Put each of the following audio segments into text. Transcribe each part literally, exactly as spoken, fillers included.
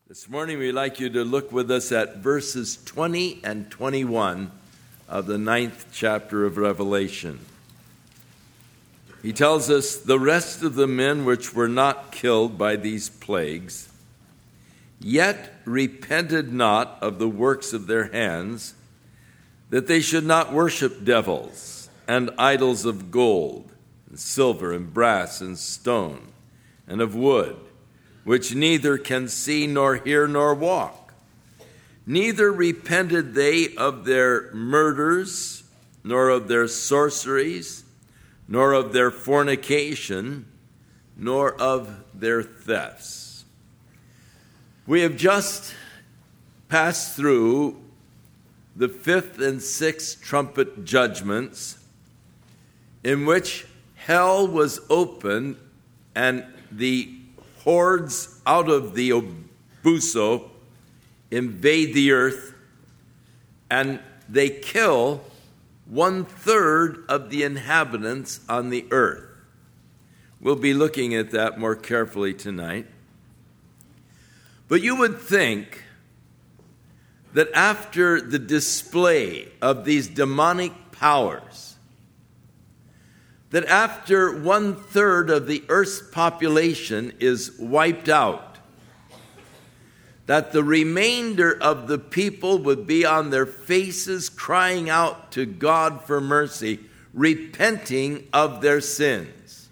This morning we'd like you to look with us at verses twenty and twenty-one of the ninth chapter of Revelation. He tells us, "The rest of the men which were not killed by these plagues, yet repented not of the works of their hands, that they should not worship devils and idols of gold and silver and brass and stone and of wood, which neither can see nor hear nor walk. Neither repented they of their murders, nor of their sorceries, nor of their fornication, nor of their thefts." We have just passed through the fifth and sixth trumpet judgments, in which hell was opened and the hordes out of the Obuso invade the earth, and they kill one-third of the inhabitants on the earth. We'll be looking at that more carefully tonight. But you would think that after the display of these demonic powers, that after one-third of the earth's population is wiped out, that the remainder of the people would be on their faces crying out to God for mercy, repenting of their sins.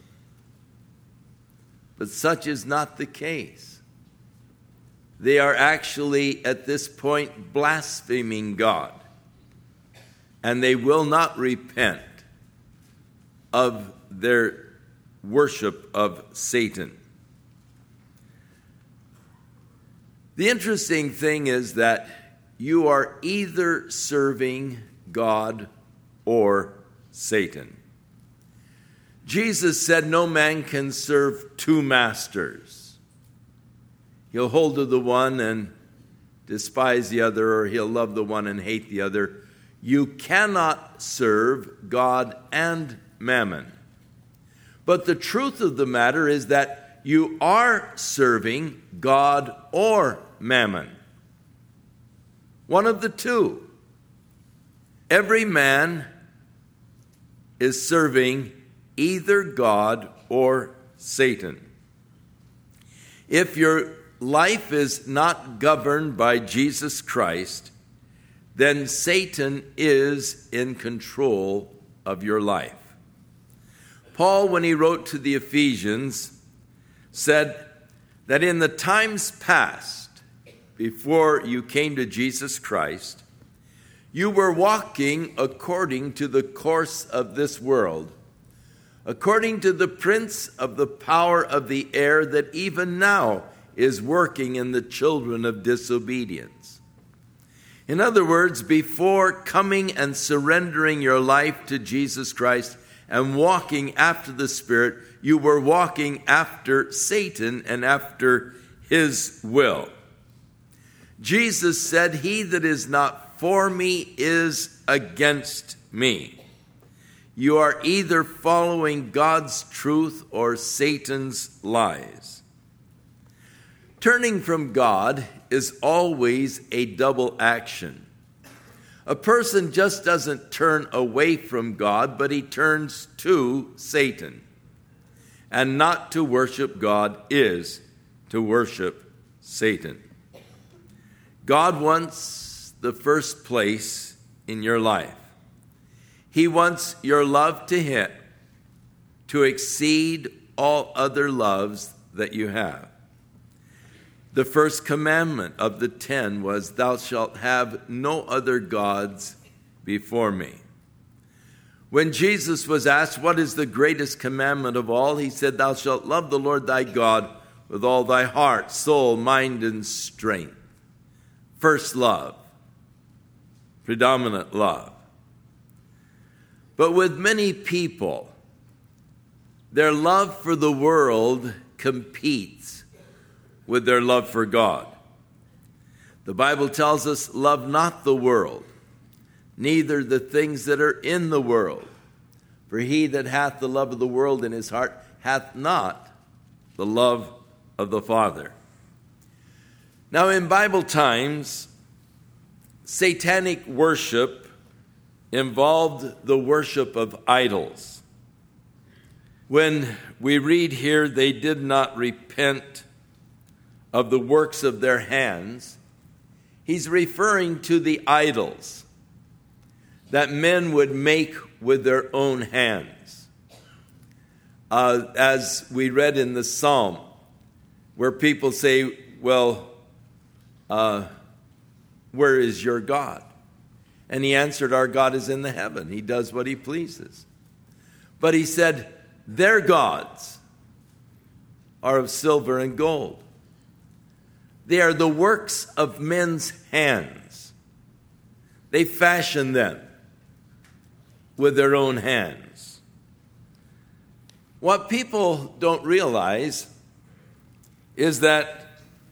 But such is not the case. They are actually, at this point, blaspheming God, and they will not repent of their worship of Satan. The interesting thing is that you are either serving God or Satan. Jesus said no man can serve two masters. He'll hold to the one and despise the other, or he'll love the one and hate the other. You cannot serve God and Mammon. But the truth of the matter is that you are serving God or Mammon. One of the two. Every man is serving either God or Satan. If your life is not governed by Jesus Christ, then Satan is in control of your life. Paul, when he wrote to the Ephesians, said that in the times past, before you came to Jesus Christ, you were walking according to the course of this world, according to the prince of the power of the air that even now is working in the children of disobedience. In other words, before coming and surrendering your life to Jesus Christ and walking after the Spirit, you were walking after Satan and after his will. Jesus said, "He that is not for me is against me." You are either following God's truth or Satan's lies. Turning from God is always a double action. A person just doesn't turn away from God, but he turns to Satan. And not to worship God is to worship Satan. God wants the first place in your life. He wants your love to Him to exceed all other loves that you have. The first commandment of the ten was, "Thou shalt have no other gods before me." When Jesus was asked, "What is the greatest commandment of all?" he said, "Thou shalt love the Lord thy God with all thy heart, soul, mind, and strength." First love, predominant love. But with many people, their love for the world competes with their love for God. The Bible tells us, "Love not the world, neither the things that are in the world. For he that hath the love of the world in his heart hath not the love of the Father." Now, in Bible times, satanic worship involved the worship of idols. When we read here, they did not repent of the works of their hands, he's referring to the idols that men would make with their own hands. Uh, as we read in the Psalm, where people say, well, uh, where is your God? And he answered, our God is in the heaven. He does what he pleases. But he said, their gods are of silver and gold. They are the works of men's hands. They fashion them with their own hands. What people don't realize is that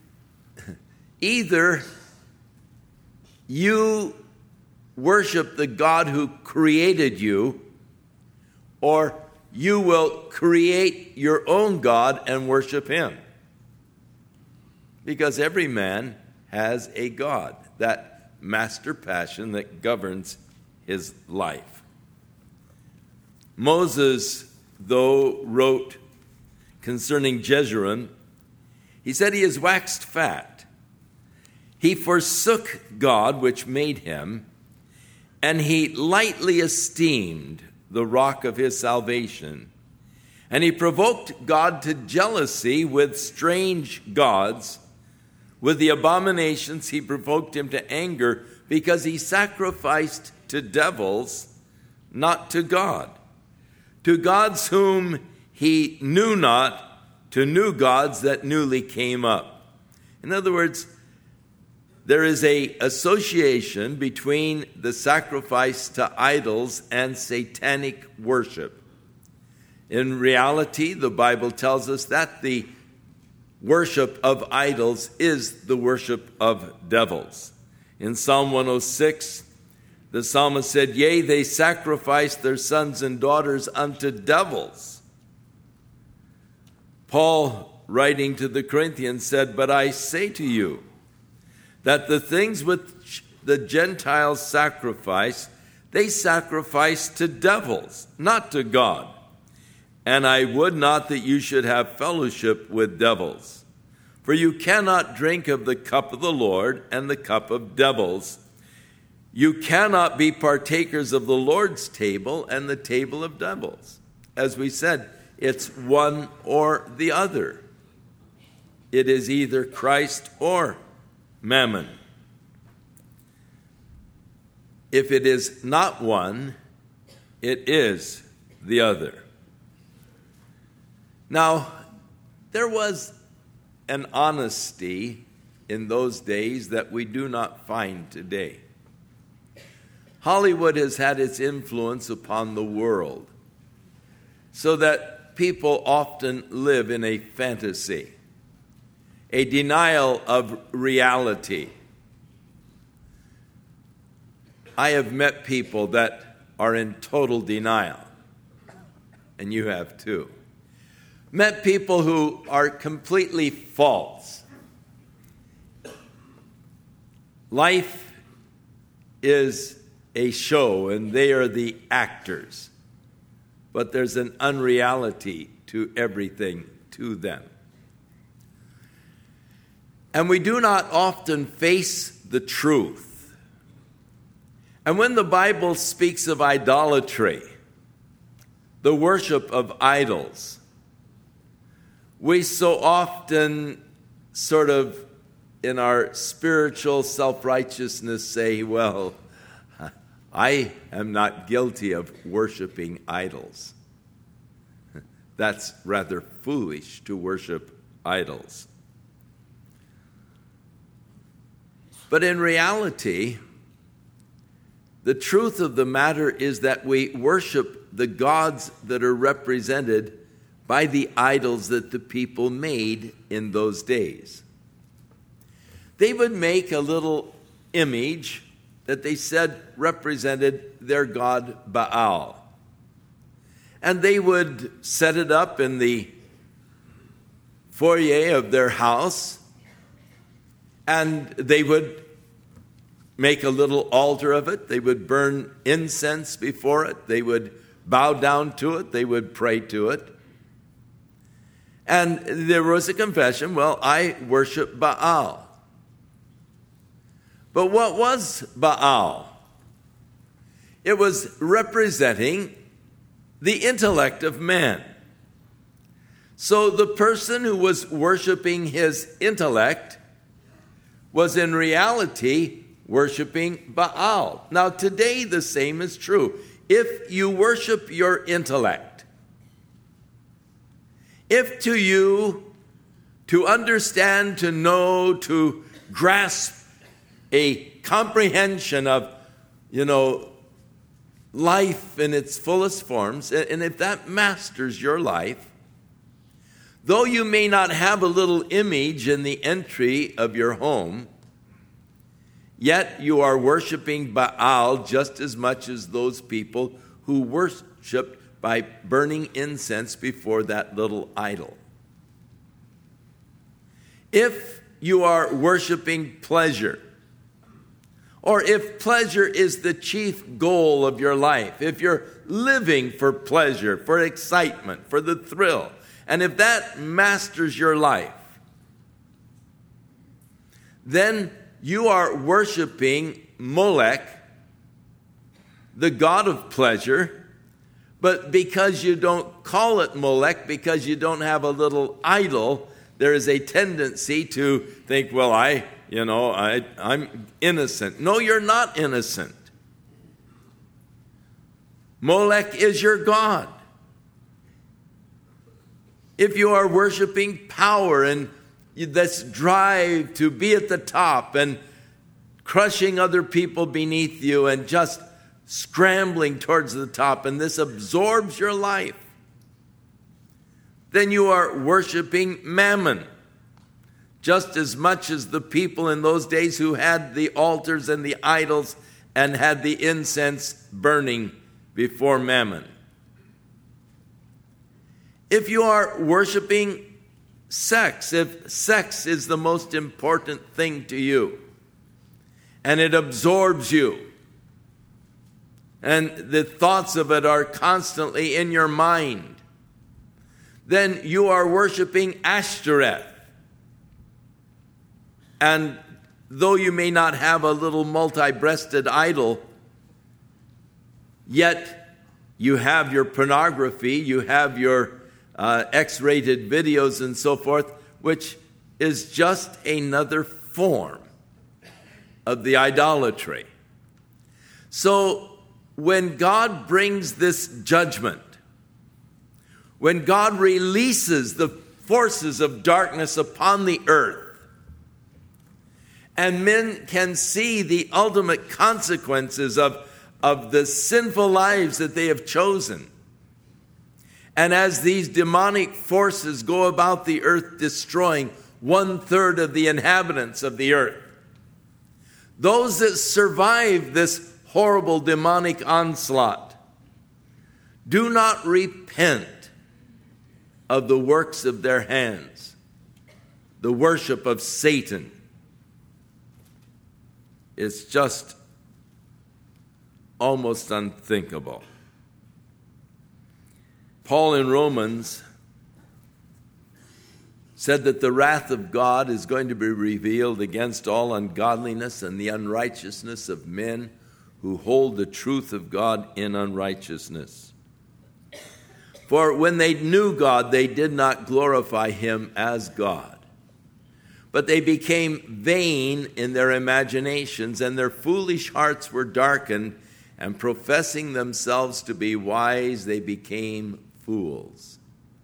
either you worship the God who created you, or you will create your own God and worship him. Because every man has a God, that master passion that governs his life. Moses, though, wrote concerning Jeshurun, he said, he is waxed fat. He forsook God which made him, and he lightly esteemed the rock of his salvation. And he provoked God to jealousy with strange gods. With the abominations he provoked him to anger, because he sacrificed to devils, not to God. To gods whom he knew not, to new gods that newly came up. In other words, there is an association between the sacrifice to idols and satanic worship. In reality, the Bible tells us that the worship of idols is the worship of devils. In Psalm one oh six, the psalmist said, yea, they sacrifice their sons and daughters unto devils. Paul, writing to the Corinthians, said, but I say to you, that the things which the Gentiles sacrifice, they sacrifice to devils, not to God. And I would not that you should have fellowship with devils. For you cannot drink of the cup of the Lord and the cup of devils. You cannot be partakers of the Lord's table and the table of devils. As we said, it's one or the other. It is either Christ or Mammon. If it is not one, it is the other. Now, there was an honesty in those days that we do not find today. Hollywood has had its influence upon the world, so that people often live in a fantasy, a denial of reality. I have met people that are in total denial, and you have too. Met people who are completely false. Life is a show, and they are the actors. But there's an unreality to everything to them. And we do not often face the truth. And when the Bible speaks of idolatry, the worship of idols, we so often sort of in our spiritual self-righteousness say, well, I am not guilty of worshiping idols. That's rather foolish to worship idols. But in reality, the truth of the matter is that we worship the gods that are represented by the idols that the people made in those days. They would make a little image that they said represented their god Baal. And they would set it up in the foyer of their house, And they would make a little altar of it. They would burn incense before it. They would bow down to it. They would pray to it. And there was a confession, well, I worship Baal. But what was Baal? It was representing the intellect of man. So the person who was worshiping his intellect was in reality worshiping Baal. Now today the same is true. If you worship your intellect, if to you to understand, to know, to grasp a comprehension of, you know, life in its fullest forms, and if that masters your life, though you may not have a little image in the entry of your home, yet you are worshiping Baal just as much as those people who worshiped by burning incense before that little idol. If you are worshiping pleasure, or if pleasure is the chief goal of your life, if you're living for pleasure, for excitement, for the thrill, and if that masters your life, then you are worshiping Molech, the god of pleasure, but because you don't call it Molech, because you don't have a little idol, there is a tendency to think, well, I, you know, I, I'm innocent. No, you're not innocent. Molech is your god. If you are worshiping power and this drive to be at the top and crushing other people beneath you and just scrambling towards the top, and this absorbs your life, then you are worshiping Mammon, just as much as the people in those days who had the altars and the idols and had the incense burning before Mammon. If you are worshiping sex, if sex is the most important thing to you, and it absorbs you, and the thoughts of it are constantly in your mind, then you are worshiping Ashtoreth. And though you may not have a little multi-breasted idol, yet you have your pornography, you have your uh, X-rated videos and so forth, which is just another form of the idolatry. So when God brings this judgment, when God releases the forces of darkness upon the earth, and men can see the ultimate consequences of, of the sinful lives that they have chosen, and as these demonic forces go about the earth destroying one third of the inhabitants of the earth, those that survive this horrible demonic onslaught do not repent of the works of their hands, the worship of Satan. It's just almost unthinkable. Paul in Romans said that the wrath of God is going to be revealed against all ungodliness and the unrighteousness of men who hold the truth of God in unrighteousness. For when they knew God, they did not glorify him as God, but they became vain in their imaginations, and their foolish hearts were darkened, and professing themselves to be wise, they became fools.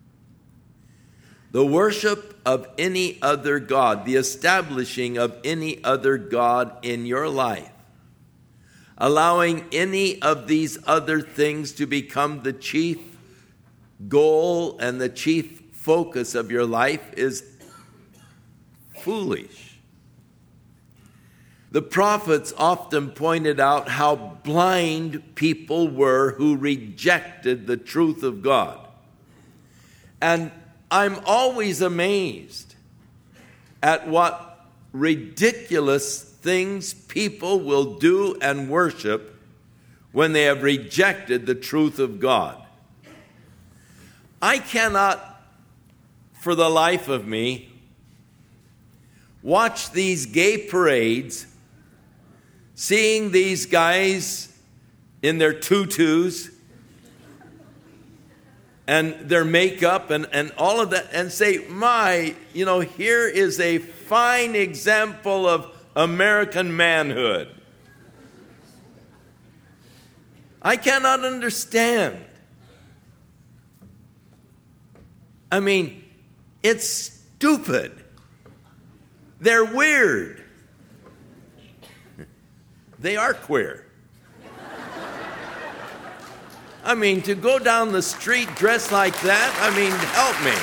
The worship of any other god, the establishing of any other god in your life, allowing any of these other things to become the chief goal and the chief focus of your life is foolish. The prophets often pointed out how blind people were who rejected the truth of God. And I'm always amazed at what ridiculous things people will do and worship when they have rejected the truth of God. I cannot, for the life of me, watch these gay parades, seeing these guys in their tutus and their makeup and, and all of that, and say, my, you know, here is a fine example of American manhood. I cannot understand. I mean, it's stupid. They're weird. They are queer. I mean, to go down the street dressed like that, I mean, help me.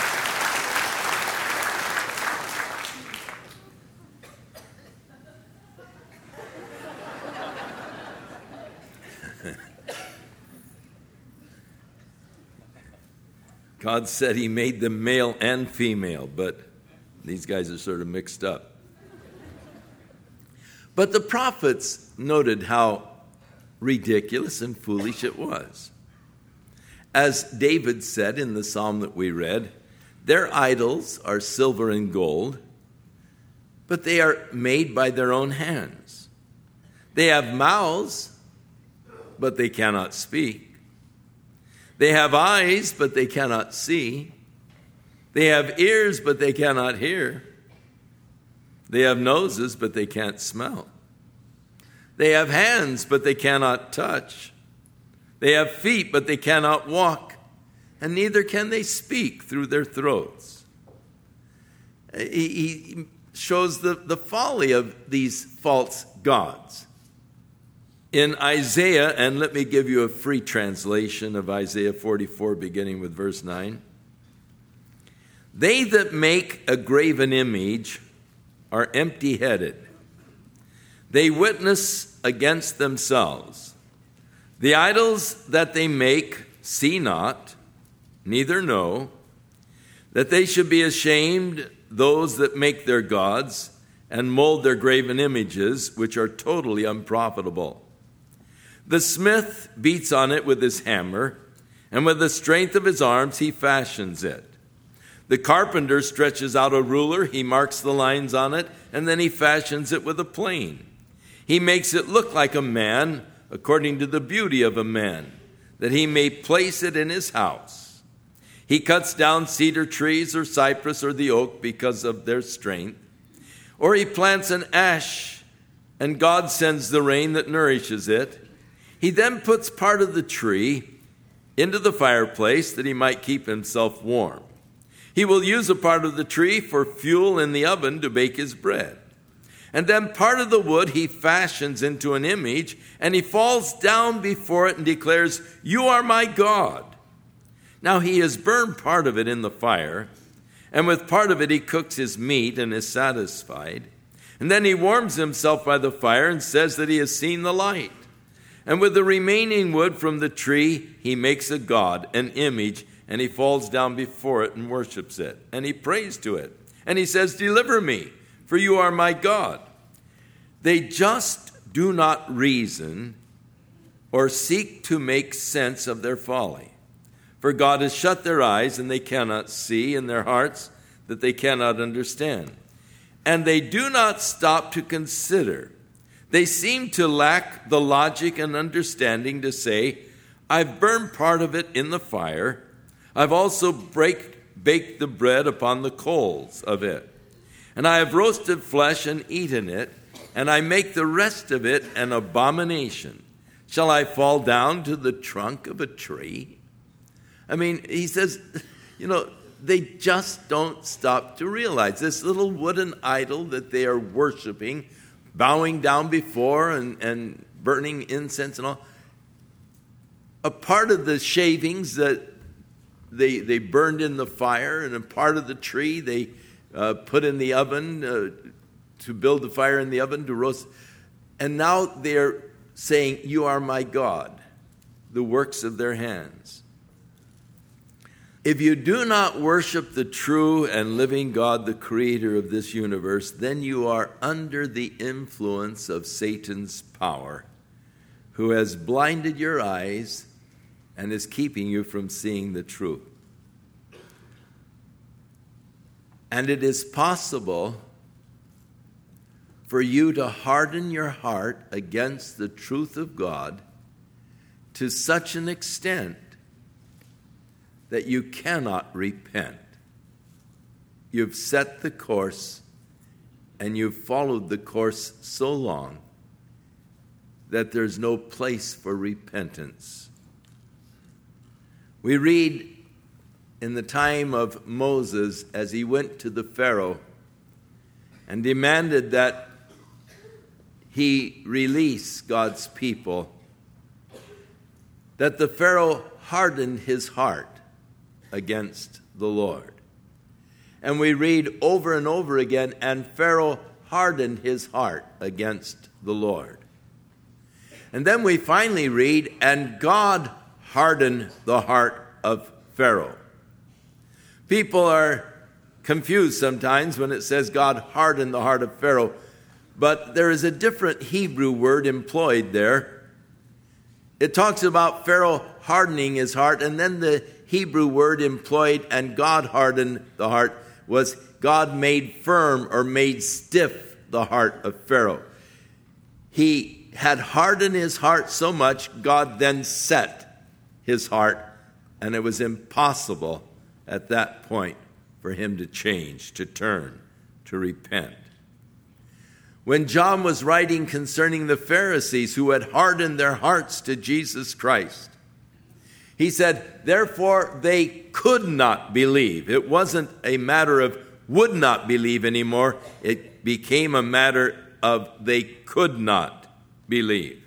God said he made them male and female, but these guys are sort of mixed up. But the prophets noted how ridiculous and foolish it was. As David said in the psalm that we read, their idols are silver and gold, but they are made by their own hands. They have mouths, but they cannot speak. They have eyes, but they cannot see. They have ears, but they cannot hear. They have noses, but they can't smell. They have hands, but they cannot touch. They have feet, but they cannot walk. And neither can they speak through their throats. He, he shows the, the folly of these false gods. In Isaiah, and let me give you a free translation of Isaiah forty-four, beginning with verse nine. They that make a graven image are empty-headed. They witness against themselves. The idols that they make see not, neither know, that they should be ashamed, those that make their gods and mold their graven images, which are totally unprofitable. The smith beats on it with his hammer, and with the strength of his arms he fashions it. The carpenter stretches out a ruler, he marks the lines on it, and then he fashions it with a plane. He makes it look like a man, according to the beauty of a man, that he may place it in his house. He cuts down cedar trees or cypress or the oak because of their strength. Or he plants an ash, and God sends the rain that nourishes it. He then puts part of the tree into the fireplace that he might keep himself warm. He will use a part of the tree for fuel in the oven to bake his bread. And then part of the wood he fashions into an image, and he falls down before it and declares, "You are my God." Now he has burned part of it in the fire, and with part of it he cooks his meat and is satisfied. And then he warms himself by the fire and says that he has seen the light. And with the remaining wood from the tree, he makes a god, an image, and he falls down before it and worships it. And he prays to it. And he says, "Deliver me, for you are my God." They just do not reason or seek to make sense of their folly. For God has shut their eyes, and they cannot see, in their hearts that they cannot understand. And they do not stop to consider. They seem to lack the logic and understanding to say, "I've burned part of it in the fire. I've also break, baked the bread upon the coals of it. And I have roasted flesh and eaten it, and I make the rest of it an abomination. Shall I fall down to the trunk of a tree?" I mean, he says, you know, they just don't stop to realize this little wooden idol that they are worshiping, bowing down before and, and burning incense and all. A part of the shavings that they they burned in the fire, and a part of the tree they uh, put in the oven uh, to build the fire in the oven to roast. And now they're saying, "You are my God," the works of their hands. If you do not worship the true and living God, the creator of this universe, then you are under the influence of Satan's power, who has blinded your eyes and is keeping you from seeing the truth. And it is possible for you to harden your heart against the truth of God to such an extent that you cannot repent. You've set the course, and you've followed the course so long that there's no place for repentance. We read in the time of Moses, as he went to the Pharaoh and demanded that he release God's people, that the Pharaoh hardened his heart against the Lord. And we read over and over again, and Pharaoh hardened his heart against the Lord. And then we finally read, and God hardened the heart of Pharaoh. People are confused sometimes when it says God hardened the heart of Pharaoh, but there is a different Hebrew word employed there. It talks about Pharaoh hardening his heart, and then the Hebrew word employed, and God hardened the heart, was God made firm or made stiff the heart of Pharaoh. He had hardened his heart so much, God then set his heart, and it was impossible at that point for him to change, to turn, to repent. When John was writing concerning the Pharisees who had hardened their hearts to Jesus Christ, he said, therefore they could not believe. It wasn't a matter of would not believe anymore. It became a matter of they could not believe.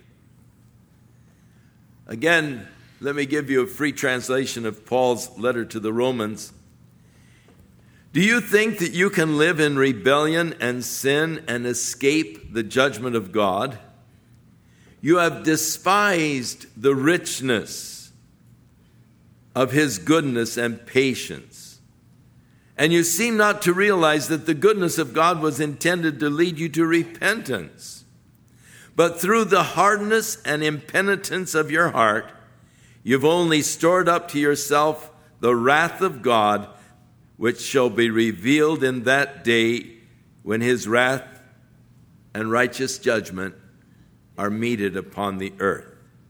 Again, let me give you a free translation of Paul's letter to the Romans. Do you think that you can live in rebellion and sin and escape the judgment of God? You have despised the richness of his goodness and patience, and you seem not to realize that the goodness of God was intended to lead you to repentance. But through the hardness and impenitence of your heart, you've only stored up to yourself the wrath of God, which shall be revealed in that day when his wrath and righteous judgment are meted upon the earth.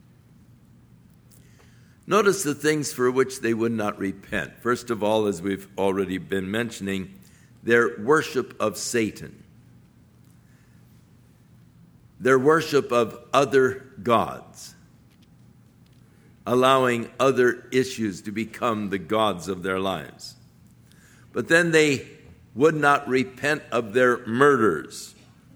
Notice the things for which they would not repent. First of all, as we've already been mentioning, their worship of Satan, their worship of other gods, allowing other issues to become the gods of their lives. But then they would not repent of their murders.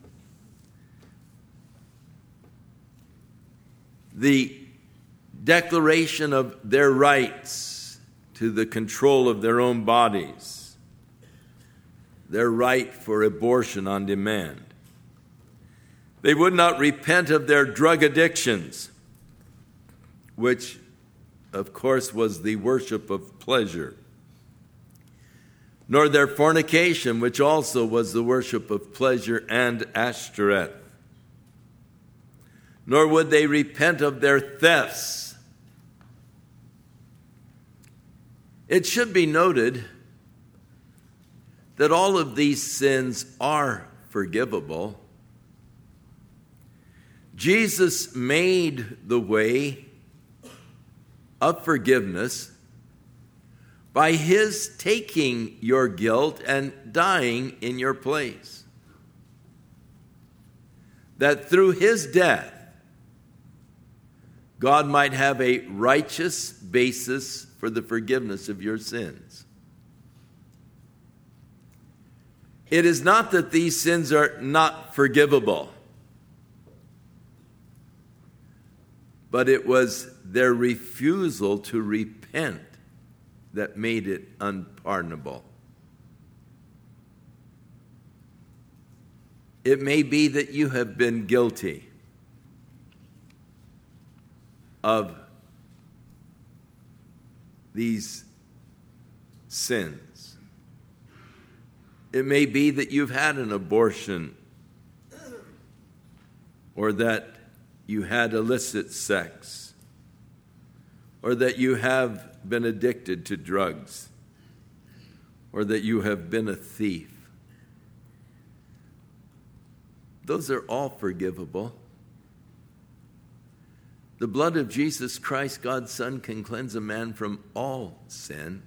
The declaration of their rights to the control of their own bodies, their right for abortion on demand. They would not repent of their drug addictions, which, of course, was the worship of pleasure, nor their fornication, which also was the worship of pleasure and Ashtoreth. Nor would they repent of their thefts. It should be noted that all of these sins are forgivable. Jesus made the way of forgiveness by his taking your guilt and dying in your place. That through his death, God might have a righteous basis for the forgiveness of your sins. It is not that these sins are not forgivable, but it was their refusal to repent that made it unpardonable. It may be that you have been guilty of these sins. It may be that you've had an abortion, or that you had illicit sex, or that you have been addicted to drugs, or that you have been a thief. Those are all forgivable. The blood of Jesus Christ, God's Son, can cleanse a man from all sin.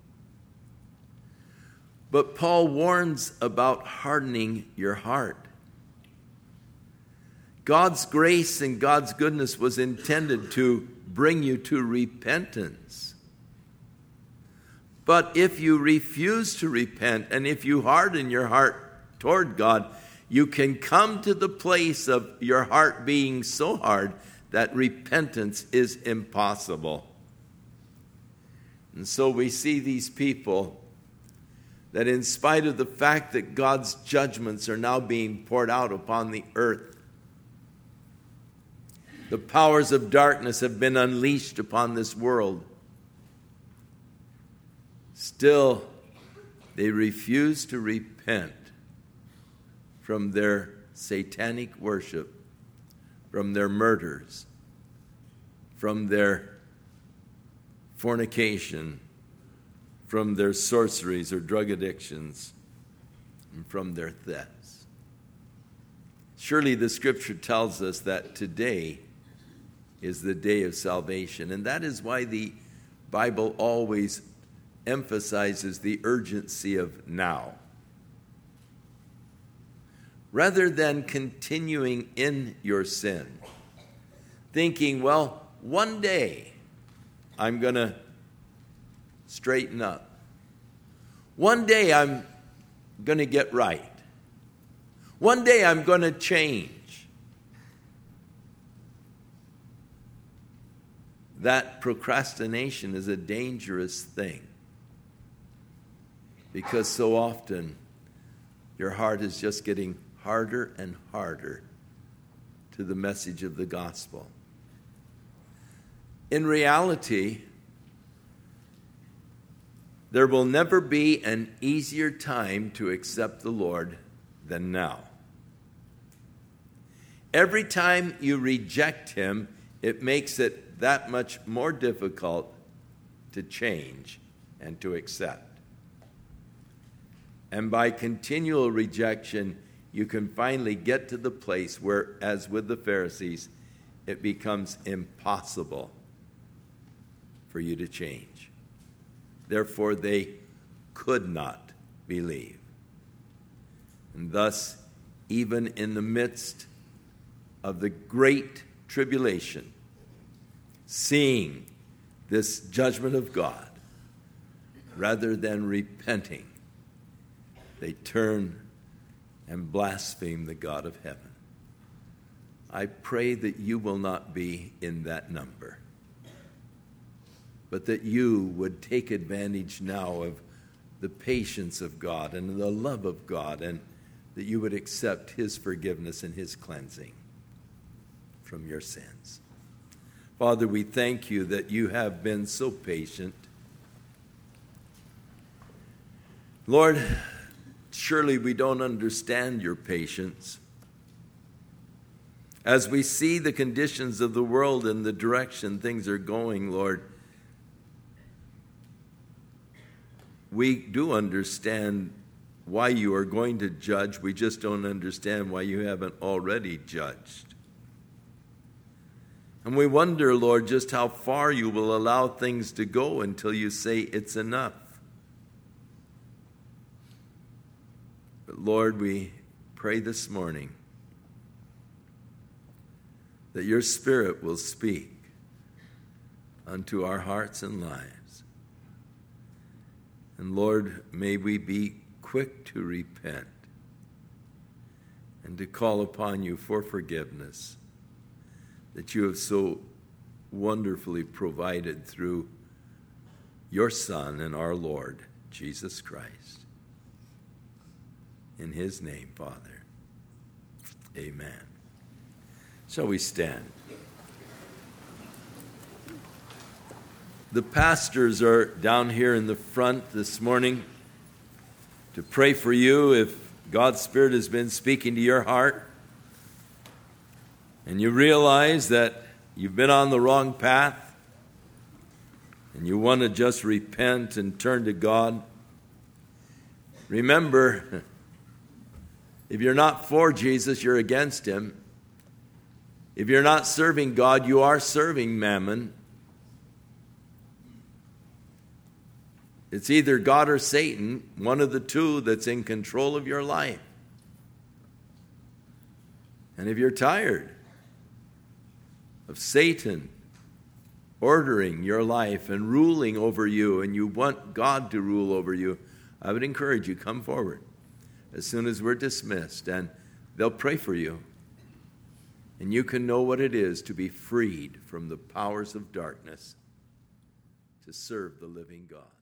But Paul warns about hardening your heart. God's grace and God's goodness was intended to bring you to repentance. But if you refuse to repent, and if you harden your heart toward God, you can come to the place of your heart being so hard that repentance is impossible. And so we see these people that in spite of the fact that God's judgments are now being poured out upon the earth, the powers of darkness have been unleashed upon this world, still they refuse to repent from their satanic worship, from their murders, from their fornication, from their sorceries or drug addictions, and from their thefts. Surely the scripture tells us that today is the day of salvation, and that is why the Bible always emphasizes the urgency of now. Rather than continuing in your sin, thinking, well, one day I'm going to straighten up. One day I'm going to get right. One day I'm going to change. That procrastination is a dangerous thing, because so often your heart is just getting harder and harder to the message of the gospel. In reality, there will never be an easier time to accept the Lord than now. Every time you reject Him, it makes it that much more difficult to change and to accept. And by continual rejection, you can finally get to the place where, as with the Pharisees, it becomes impossible for you to change. Therefore, they could not believe. And thus, even in the midst of the great tribulation, seeing this judgment of God, rather than repenting, they turn and blaspheme the God of heaven. I pray that you will not be in that number, but that you would take advantage now of the patience of God and the love of God, and that you would accept His forgiveness and His cleansing from your sins. Father, we thank you that you have been so patient. Lord, surely we don't understand your patience. As we see the conditions of the world and the direction things are going, Lord, we do understand why you are going to judge. We just don't understand why you haven't already judged. And we wonder, Lord, just how far you will allow things to go until you say it's enough. But Lord, we pray this morning that your Spirit will speak unto our hearts and lives. And Lord, may we be quick to repent and to call upon you for forgiveness that you have so wonderfully provided through your Son and our Lord, Jesus Christ. In his name, Father, amen. Shall we stand? The pastors are down here in the front this morning to pray for you if God's Spirit has been speaking to your heart and you realize that you've been on the wrong path and you want to just repent and turn to God. Remember, if you're not for Jesus, you're against him. If you're not serving God, you are serving mammon. It's either God or Satan, one of the two that's in control of your life. And if you're tired of Satan ordering your life and ruling over you, and you want God to rule over you, I would encourage you, come forward as soon as we're dismissed, and they'll pray for you. And you can know what it is to be freed from the powers of darkness to serve the living God.